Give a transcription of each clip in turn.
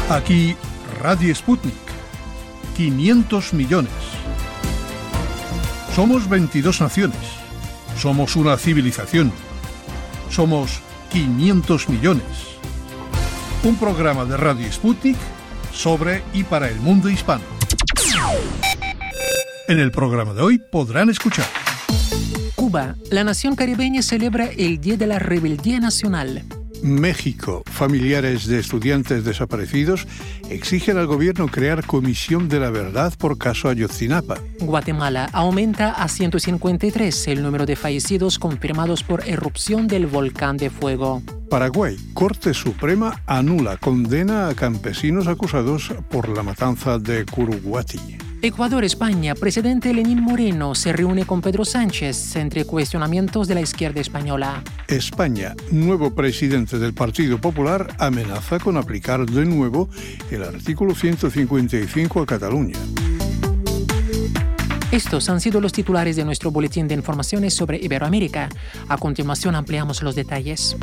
Aquí Radio Sputnik. 500 millones. Somos 22 naciones. Somos una civilización. Somos 500 millones. Un programa de Radio Sputnik sobre y para el mundo hispano. En el programa de hoy podrán escuchar: Cuba, la nación caribeña celebra el Día de la Rebeldía Nacional. México, familiares de estudiantes desaparecidos exigen al gobierno crear comisión de la verdad por caso Ayotzinapa. Guatemala, aumenta a 153 el número de fallecidos confirmados por erupción del volcán de fuego. Paraguay, Corte Suprema anula condena a campesinos acusados por la matanza de Curuguati. Ecuador, España, presidente Lenín Moreno se reúne con Pedro Sánchez entre cuestionamientos de la izquierda española. España, nuevo presidente del Partido Popular amenaza con aplicar de nuevo el artículo 155 a Cataluña. Estos han sido los titulares de nuestro boletín de informaciones sobre Iberoamérica. A continuación ampliamos los detalles.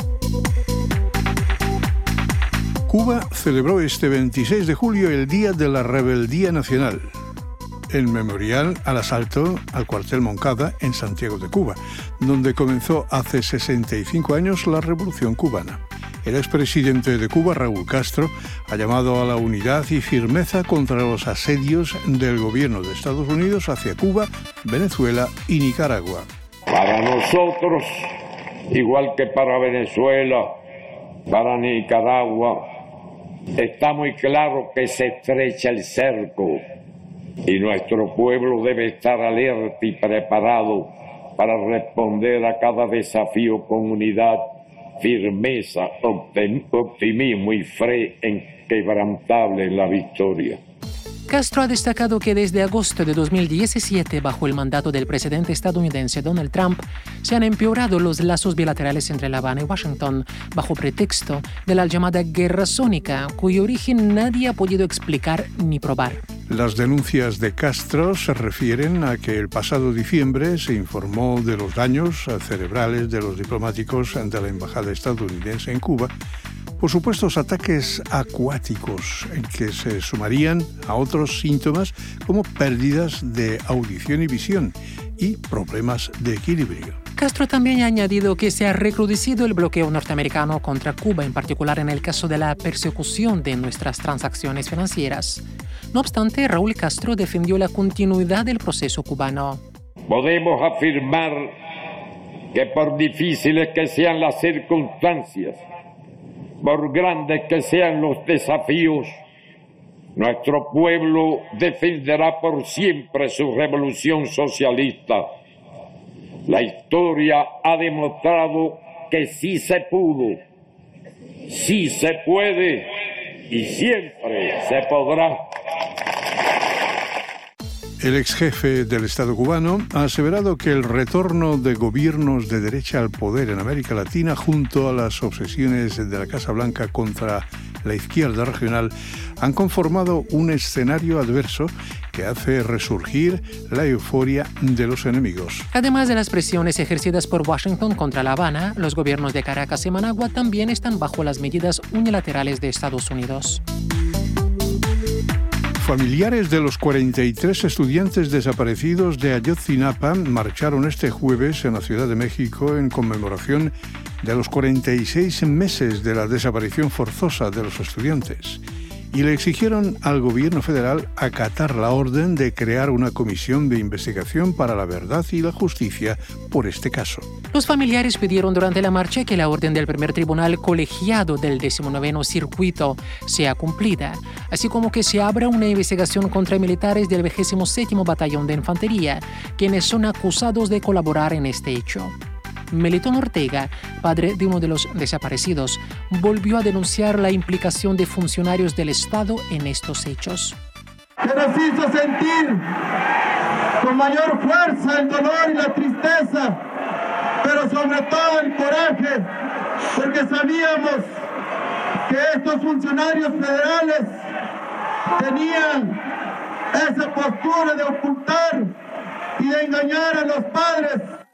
Cuba celebró este 26 de julio el Día de la Rebeldía Nacional, en memorial al asalto al cuartel Moncada en Santiago de Cuba, donde comenzó hace 65 años la Revolución Cubana. El expresidente de Cuba, Raúl Castro, ha llamado a la unidad y firmeza contra los asedios del gobierno de Estados Unidos hacia Cuba, Venezuela y Nicaragua. Para nosotros, igual que para Venezuela, para Nicaragua, está muy claro que se estrecha el cerco y nuestro pueblo debe estar alerta y preparado para responder a cada desafío con unidad, firmeza, optimismo y fe inquebrantable en la victoria. Castro ha destacado que desde agosto de 2017, bajo el mandato del presidente estadounidense Donald Trump, se han empeorado los lazos bilaterales entre La Habana y Washington, bajo pretexto de la llamada Guerra Sónica, cuyo origen nadie ha podido explicar ni probar. Las denuncias de Castro se refieren a que el pasado diciembre se informó de los daños cerebrales de los diplomáticos de la embajada estadounidense en Cuba por supuestos ataques acuáticos en que se sumarían a otros síntomas como pérdidas de audición y visión y problemas de equilibrio. Castro también ha añadido que se ha recrudecido el bloqueo norteamericano contra Cuba, en particular en el caso de la persecución de nuestras transacciones financieras. No obstante, Raúl Castro defendió la continuidad del proceso cubano. Podemos afirmar que por difíciles que sean las circunstancias, por grandes que sean los desafíos, nuestro pueblo defenderá por siempre su revolución socialista. La historia ha demostrado que sí se pudo, sí se puede y siempre se podrá. El ex jefe del Estado cubano ha aseverado que el retorno de gobiernos de derecha al poder en América Latina, junto a las obsesiones de la Casa Blanca contra la izquierda regional, han conformado un escenario adverso que hace resurgir la euforia de los enemigos. Además de las presiones ejercidas por Washington contra La Habana, los gobiernos de Caracas y Managua también están bajo las medidas unilaterales de Estados Unidos. Familiares de los 43 estudiantes desaparecidos de Ayotzinapa marcharon este jueves en la Ciudad de México en conmemoración de los 46 meses de la desaparición forzosa de los estudiantes y le exigieron al gobierno federal acatar la orden de crear una comisión de investigación para la verdad y la justicia por este caso. Los familiares pidieron durante la marcha que la orden del primer tribunal colegiado del 19º circuito sea cumplida, así como que se abra una investigación contra militares del 27º Batallón de Infantería, quienes son acusados de colaborar en este hecho. Melitón Ortega, padre de uno de los desaparecidos, volvió a denunciar la implicación de funcionarios del Estado en estos hechos. Que nos hizo sentir con mayor fuerza el dolor y la tristeza, pero sobre todo el coraje, porque sabíamos que estos funcionarios federales tenían esa postura de ocultar y de engañar a los padres.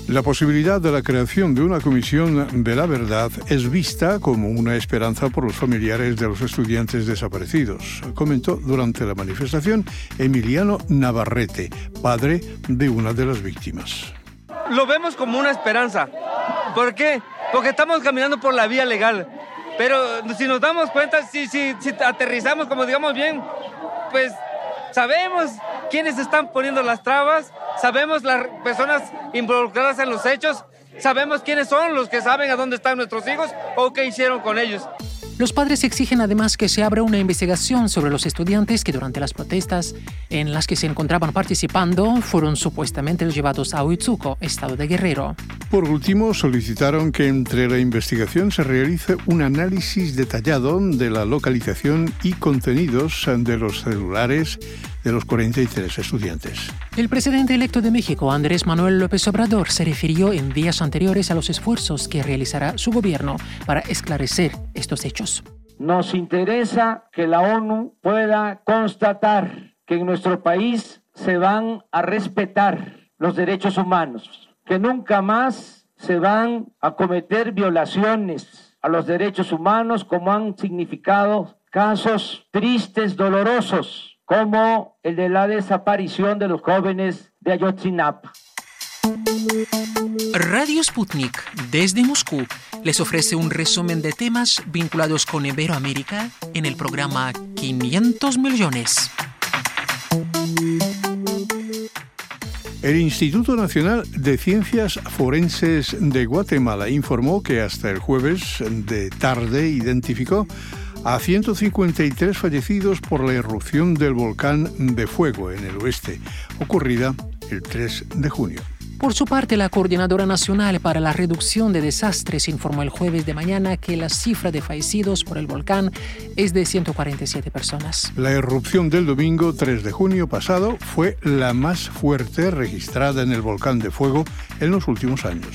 La posibilidad de la creación de una comisión de la verdad es vista como una esperanza por los familiares de los estudiantes desaparecidos, comentó durante la manifestación Emiliano Navarrete, padre de una de las víctimas. Lo vemos como una esperanza. ¿Por qué? Porque estamos caminando por la vía legal. Pero si nos damos cuenta, si aterrizamos, como digamos bien, pues sabemos quiénes están poniendo las trabas, sabemos las personas involucradas en los hechos, sabemos quiénes son los que saben a dónde están nuestros hijos o qué hicieron con ellos. Los padres exigen además que se abra una investigación sobre los estudiantes que durante las protestas en las que se encontraban participando fueron supuestamente llevados a Huitzuco, estado de Guerrero. Por último, solicitaron que entre la investigación se realice un análisis detallado de la localización y contenidos de los celulares de los 43 estudiantes. El presidente electo de México, Andrés Manuel López Obrador, se refirió en días anteriores a los esfuerzos que realizará su gobierno para esclarecer estos hechos. Nos interesa que la ONU pueda constatar que en nuestro país se van a respetar los derechos humanos, que nunca más se van a cometer violaciones a los derechos humanos como han significado casos tristes, dolorosos, como el de la desaparición de los jóvenes de Ayotzinapa. Radio Sputnik, desde Moscú, les ofrece un resumen de temas vinculados con Iberoamérica en el programa 500 millones. El Instituto Nacional de Ciencias Forenses de Guatemala informó que hasta el jueves de tarde identificó a 153 fallecidos por la erupción del volcán de Fuego en el oeste, ocurrida el 3 de junio. Por su parte, la Coordinadora Nacional para la Reducción de Desastres informó el jueves de mañana que la cifra de fallecidos por el volcán es de 147 personas. La erupción del domingo 3 de junio pasado fue la más fuerte registrada en el volcán de Fuego en los últimos años.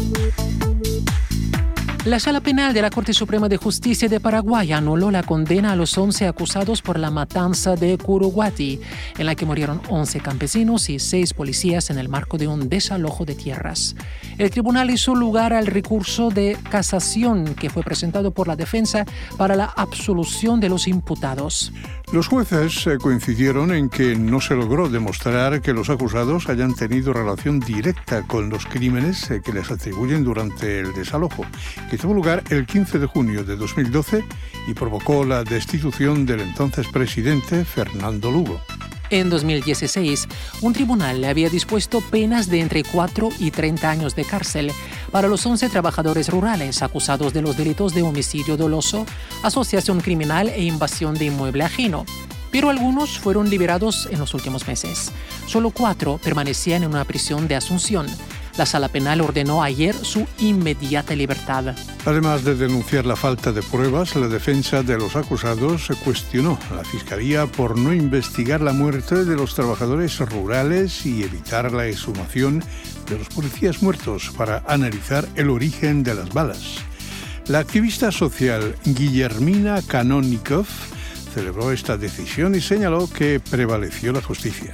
La Sala Penal de la Corte Suprema de Justicia de Paraguay anuló la condena a los 11 acusados por la matanza de Curuguati, en la que murieron 11 campesinos y 6 policías en el marco de un desalojo de tierras. El tribunal hizo lugar al recurso de casación que fue presentado por la defensa para la absolución de los imputados. Los jueces coincidieron en que no se logró demostrar que los acusados hayan tenido relación directa con los crímenes que les atribuyen durante el desalojo, que tuvo lugar el 15 de junio de 2012 y provocó la destitución del entonces presidente Fernando Lugo. En 2016, un tribunal había dispuesto penas de entre 4 y 30 años de cárcel para los 11 trabajadores rurales acusados de los delitos de homicidio doloso, asociación criminal e invasión de inmueble ajeno. Pero algunos fueron liberados en los últimos meses. Solo 4 permanecían en una prisión de Asunción. La Sala Penal ordenó ayer su inmediata libertad. Además de denunciar la falta de pruebas, la defensa de los acusados cuestionó a la Fiscalía por no investigar la muerte de los trabajadores rurales y evitar la exhumación de los policías muertos para analizar el origen de las balas. La activista social Guillermina Kanonikov celebró esta decisión y señaló que prevaleció la justicia.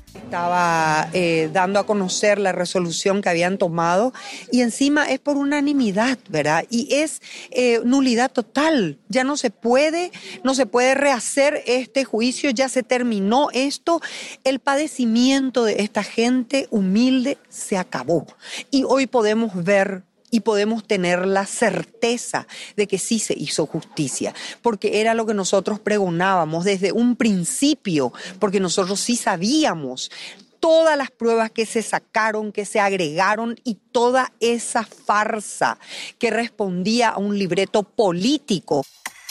Estaba dando a conocer la resolución que habían tomado y encima es por unanimidad, ¿verdad? Y es nulidad total. Ya no se puede rehacer este juicio, ya se terminó esto. El padecimiento de esta gente humilde se acabó. Y hoy podemos ver y podemos tener la certeza de que sí se hizo justicia, porque era lo que nosotros pregonábamos desde un principio, porque nosotros sí sabíamos todas las pruebas que se sacaron, que se agregaron y toda esa farsa que respondía a un libreto político.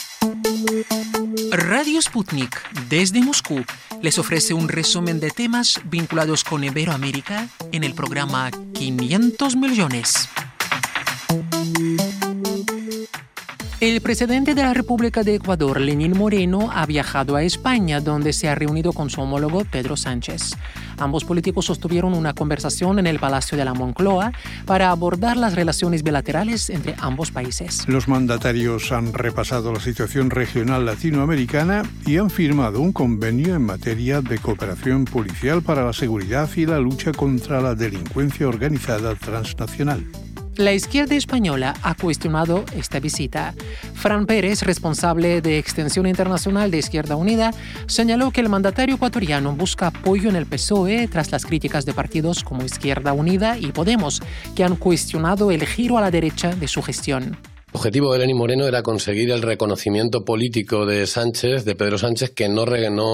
Radio Sputnik, desde Moscú, les ofrece un resumen de temas vinculados con Iberoamérica en el programa 500 millones. El presidente de la República de Ecuador, Lenín Moreno, ha viajado a España, donde se ha reunido con su homólogo Pedro Sánchez. Ambos políticos sostuvieron una conversación en el Palacio de la Moncloa para abordar las relaciones bilaterales entre ambos países. Los mandatarios han repasado la situación regional latinoamericana y han firmado un convenio en materia de cooperación policial para la seguridad y la lucha contra la delincuencia organizada transnacional. La izquierda española ha cuestionado esta visita. Fran Pérez, responsable de Extensión Internacional de Izquierda Unida, señaló que el mandatario ecuatoriano busca apoyo en el PSOE tras las críticas de partidos como Izquierda Unida y Podemos, que han cuestionado el giro a la derecha de su gestión. El objetivo de Lenín Moreno era conseguir el reconocimiento político de Sánchez, de Pedro Sánchez, que no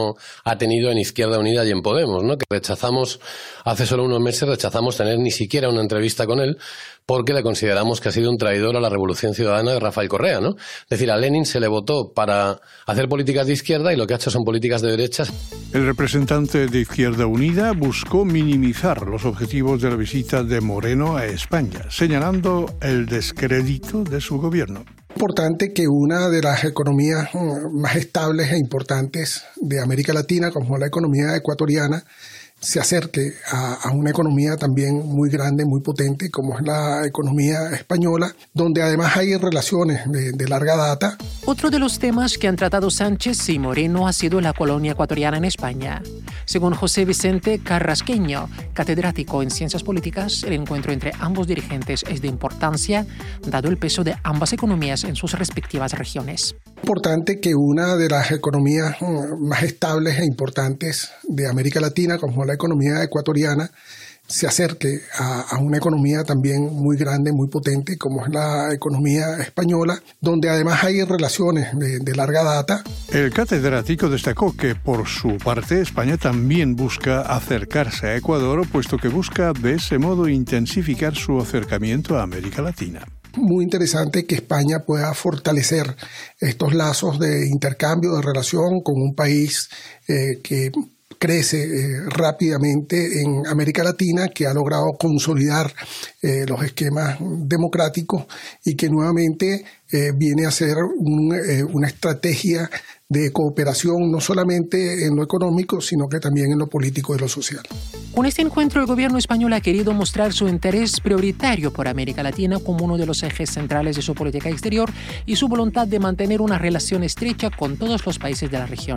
ha tenido en Izquierda Unida y en Podemos, ¿no? Que hace solo unos meses rechazamos tener ni siquiera una entrevista con él porque le consideramos que ha sido un traidor a la Revolución Ciudadana de Rafael Correa, ¿no? Es decir, a Lenin se le votó para hacer políticas de izquierda y lo que ha hecho son políticas de derechas. El representante de Izquierda Unida buscó minimizar los objetivos de la visita de Moreno a España, señalando el descrédito de su gobierno. Importante que una de las economías más estables e importantes de América Latina, como la economía ecuatoriana, se acerque a una economía también muy grande, muy potente, como es la economía española, donde además hay relaciones de larga data. Otro de los temas que han tratado Sánchez y Moreno ha sido la colonia ecuatoriana en España. Según José Vicente Carrasqueño, catedrático en Ciencias Políticas, el encuentro entre ambos dirigentes es de importancia, dado el peso de ambas economías en sus respectivas regiones. Importante que una de las economías más estables e importantes de América Latina, como la economía ecuatoriana, se acerque a una economía también muy grande, muy potente, como es la economía española, donde además hay relaciones de larga data. El catedrático destacó que, por su parte, España también busca acercarse a Ecuador, puesto que busca de ese modo intensificar su acercamiento a América Latina. Muy interesante que España pueda fortalecer estos lazos de intercambio, de relación con un país que crece rápidamente en América Latina, que ha logrado consolidar los esquemas democráticos y que nuevamente viene a ser una estrategia de cooperación no solamente en lo económico, sino que también en lo político y lo social. Con este encuentro, el gobierno español ha querido mostrar su interés prioritario por América Latina como uno de los ejes centrales de su política exterior y su voluntad de mantener una relación estrecha con todos los países de la región.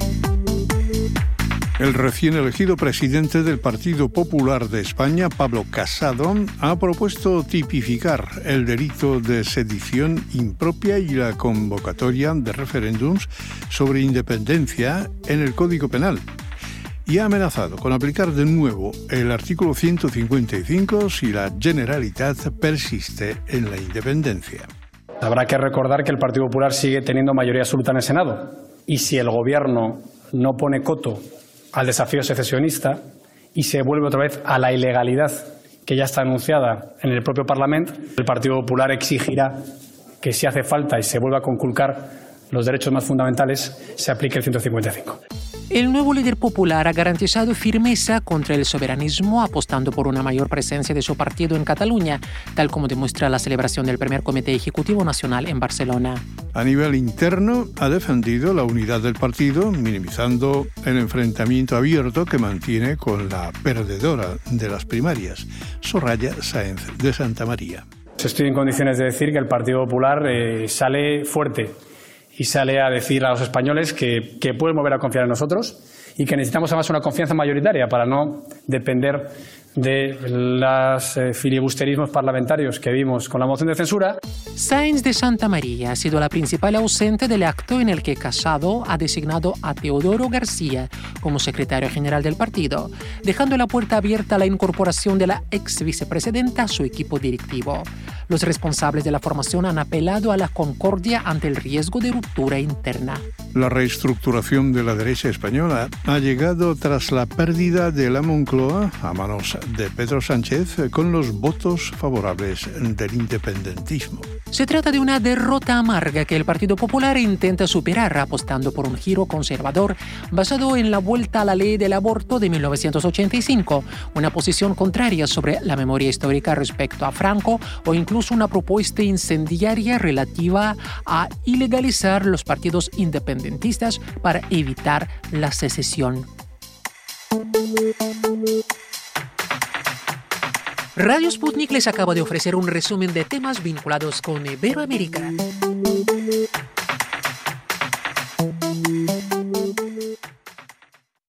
El recién elegido presidente del Partido Popular de España, Pablo Casado, ha propuesto tipificar el delito de sedición impropia y la convocatoria de referéndums sobre independencia en el Código Penal. Y ha amenazado con aplicar de nuevo el artículo 155 si la Generalitat persiste en la independencia. Habrá que recordar que el Partido Popular sigue teniendo mayoría absoluta en el Senado. Y si el Gobierno no pone coto al desafío secesionista y se vuelve otra vez a la ilegalidad que ya está anunciada en el propio Parlamento, el Partido Popular exigirá que, si hace falta y se vuelva a conculcar los derechos más fundamentales, se aplique el 155. El nuevo líder popular ha garantizado firmeza contra el soberanismo, apostando por una mayor presencia de su partido en Cataluña, tal como demuestra la celebración del primer Comité Ejecutivo Nacional en Barcelona. A nivel interno, ha defendido la unidad del partido, minimizando el enfrentamiento abierto que mantiene con la perdedora de las primarias, Soraya Sáenz de Santamaría. Estoy en condiciones de decir que el Partido Popular sale fuerte y sale a decir a los españoles que pueden volver a confiar en nosotros y que necesitamos además una confianza mayoritaria para no depender de los filibusterismos parlamentarios que vimos con la moción de censura. Sáenz de Santamaría ha sido la principal ausente del acto en el que Casado ha designado a Teodoro García como secretario general del partido, dejando la puerta abierta a la incorporación de la ex vicepresidenta a su equipo directivo. Los responsables de la formación han apelado a la concordia ante el riesgo de ruptura interna. La reestructuración de la derecha española ha llegado tras la pérdida de la Moncloa a manos de Pedro Sánchez con los votos favorables del independentismo. Se trata de una derrota amarga que el Partido Popular intenta superar apostando por un giro conservador basado en la vuelta a la ley del aborto de 1985, una posición contraria sobre la memoria histórica respecto a Franco o incluso una propuesta incendiaria relativa a ilegalizar los partidos independentistas para evitar la secesión. Radio Sputnik les acaba de ofrecer un resumen de temas vinculados con Iberoamérica.